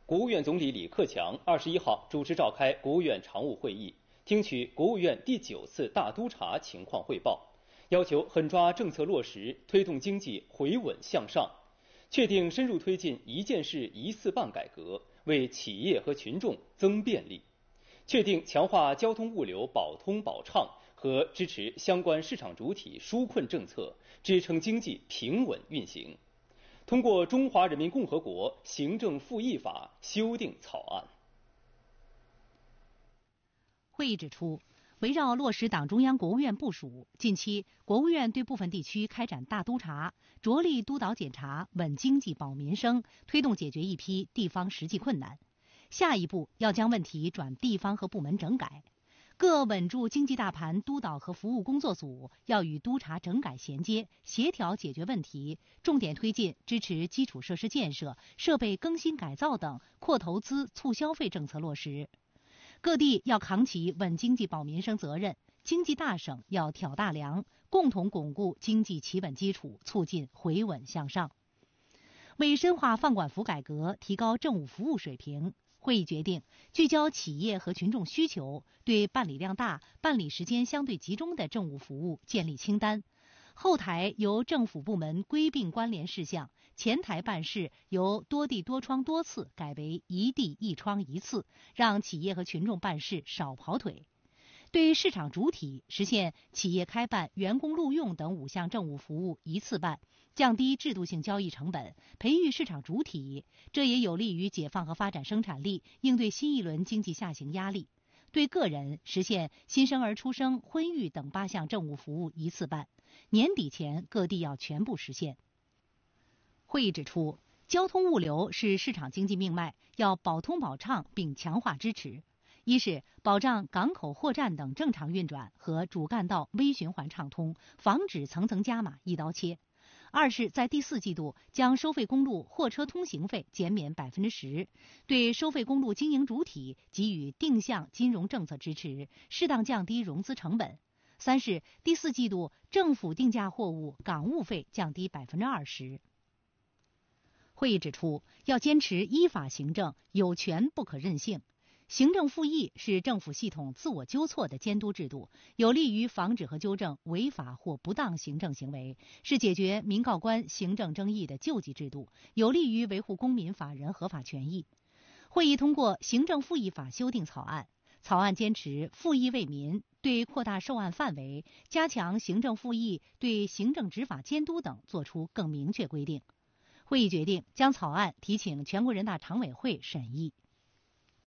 国务院总理李克强21号主持召开国务院常务会议，听取国务院第9次大督查情况汇报，要求狠抓政策落实，推动经济回稳向上，确定深入推进一件事一次办改革，为企业和群众增便利，确定强化交通物流保通保畅和支持相关市场主体纾困政策，支撑经济平稳运行。通过《中华人民共和国行政复议法》修订草案。 会议指出，围绕落实党中央、国务院部署，近期国务院对部分地区开展大督查，着力督导检查，稳经济保民生，推动解决一批地方实际困难。下一步要将问题转地方和部门整改。各稳住经济大盘督导和服务工作组要与督查整改衔接，协调解决问题，重点推进支持基础设施建设、设备更新改造等扩投资、促消费政策落实。各地要扛起稳经济保民生责任，经济大省要挑大梁，共同巩固经济企稳基础，促进回稳向上。为深化放管服改革，提高政务服务水平，会议决定聚焦企业和群众需求，对办理量大、办理时间相对集中的政务服务建立清单。后台由政府部门归并关联事项，前台办事由多地多窗多次改为一地一窗一次，让企业和群众办事少跑腿。对市场主体实现企业开办、员工录用等5项政务服务一次办，降低制度性交易成本，培育市场主体，这也有利于解放和发展生产力，应对新一轮经济下行压力。对个人实现新生儿出生、婚育等8项政务服务一次办，年底前各地要全部实现。会议指出，交通物流是市场经济命脉，要保通保畅并强化支持。一是保障港口、货站等正常运转和主干道微循环畅通，防止层层加码、一刀切；二是在第4季度将收费公路货车通行费减免10%，对收费公路经营主体给予定向金融政策支持，适当降低融资成本；三是第4季度政府定价货物港务费降低20%。会议指出，要坚持依法行政，有权不可任性。行政复议是政府系统自我纠错的监督制度，有利于防止和纠正违法或不当行政行为，是解决民告官行政争议的救济制度，有利于维护公民法人合法权益。会议通过行政复议法修订草案，草案坚持复议为民，对扩大受案范围、加强行政复议对行政执法监督等作出更明确规定。会议决定将草案提请全国人大常委会审议。